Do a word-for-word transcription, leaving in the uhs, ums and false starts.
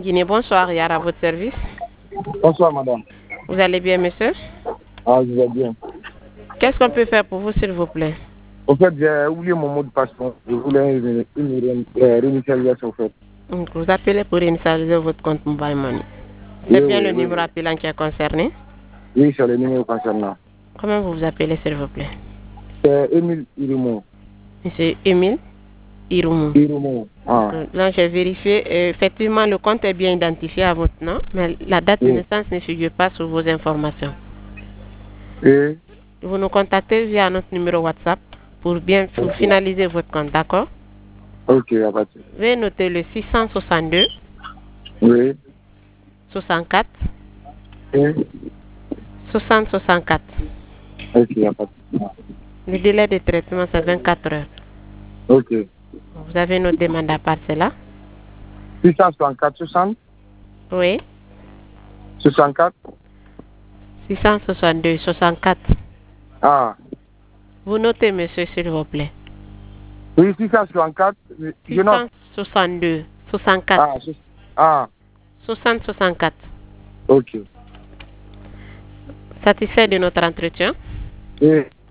Guinée. Bonsoir, Yara, à votre service. Bonsoir, madame. Vous allez bien, monsieur? Ah, je vais bien. Qu'est-ce qu'on peut faire pour vous, s'il vous plaît? Au fait, j'ai oublié mon mot de passe. Je voulais une, une, une réinitialisation, au fait. Donc, vous appelez pour initialiser votre compte Mobile Money. Oui, C'est bien oui, le oui, numéro oui. appelant qui est concerné? Oui, c'est le numéro concernant. Comment vous vous appelez, s'il vous plaît? C'est Émile Irumo. Monsieur Émile Irumu. Irumo. Ah. Là, j'ai vérifié. Euh, effectivement, le compte est bien identifié à votre nom, mais la date de Oui. naissance ne figure pas sur vos informations. Et Vous nous contactez via notre numéro WhatsApp pour bien pour Ok. finaliser votre compte, d'accord? Ok, à partir. Veuillez noter le six cent soixante-deux Oui. soixante-quatre Et soixante soixante-quatre. Ok, à partir. Le délai de traitement, c'est vingt-quatre heures. Ok. Vous avez notre demande à part cela? six cent soixante-quatre, soixante, Oui. soixante-quatre. six cent soixante-deux soixante-quatre. Ah. Vous notez, monsieur, s'il vous plaît. Oui, six cent soixante-quatre. Je note. six cent soixante-deux soixante-quatre. Ah, c'est- ah. soixante soixante-quatre. Ok. Satisfait de notre entretien? Et